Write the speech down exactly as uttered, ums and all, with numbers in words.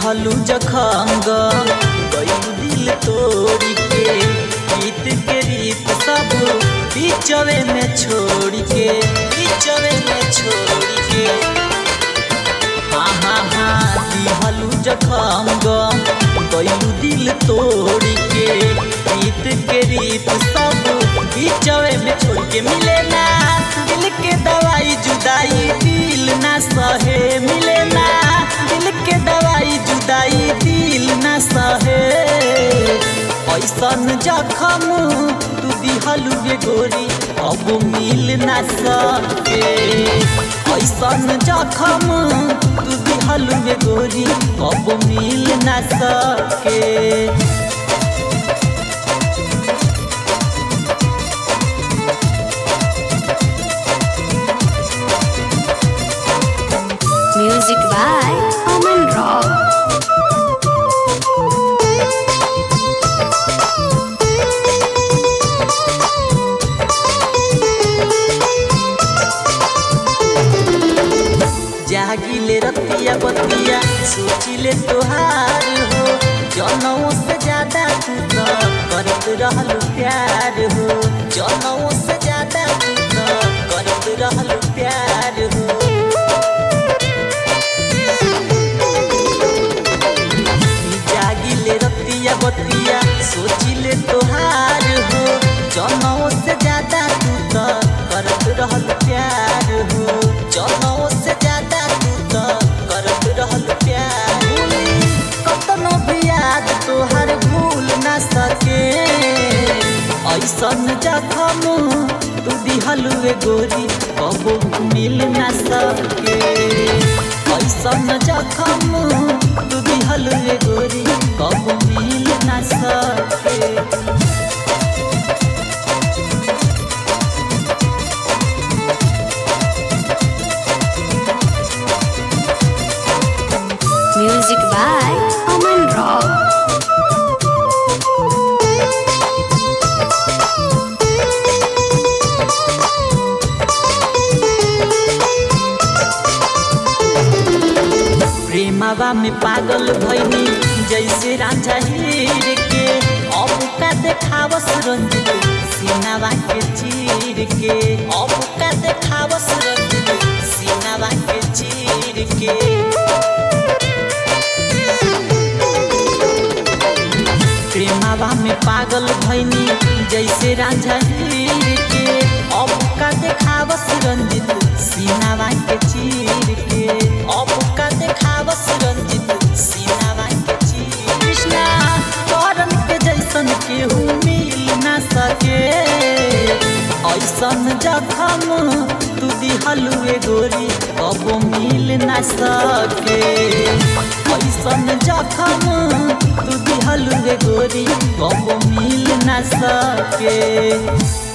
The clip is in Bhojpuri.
दिहलू जखम गइल दिल तोड़ी के गीत के रीत सब बीचवे में छोड़ के बीचवे में छोड़ के हाँ हाँ हाँ दिहलू जखम गइल दिल तोड़ी के गीत के रीत सब बीचवे में छोड़ के मिले ना दिल के दवाई जुदाई दिल ना सहे मिले ना दिल के दवाई जुदाई दिल ना सहे ऐसन जखम तू दिहलू गे गोरी अब मिल ना सके ऐसन जखम तू दिहलू गे गोरी अब मिल ना सके Music by Aman Rock. जागिले रतिया बतिया सोचिले तोहार हो जनों से ज्यादा तू तो करत रहल प्यार हो जनों से ज्यादा तू तो करत रहल प्यार हो जागिले रतिया बतिया सोचिले तोहार हो जनों से ज्यादा तू तो करत रहल प्यार हो जनों से ज्यादा तू तो करत रहल प्यार कतनो भी याद तोहर भूल ना सके ऐसन जखम तू दिहलू गे गोरी कबो मिल ना सके ऐसन जखम तू दिहलू गे गोरी कबो मिल ना सके Music by Aman Rock. प्रेमवा में पागल भइनी जैसे रांझा हीर के अब का देखावस रंजित सीनावा के चीर के अब का देखावस रंजित सीनावा के चीर के प्रेमवा में पागल भइनी जैसे रांझा हीर के अब का देखावस रंजित सीनावा के चीर के अब का देखावस रंजित सीनावा के चीर कृष्णा करन के जैसन केहू मिल ना सके ऐसन जखम तू दिहलू गे गोरी कबो मिल ना सके ऐसन जखम तू दिहलू गे गोरी कबो मिल ना सके।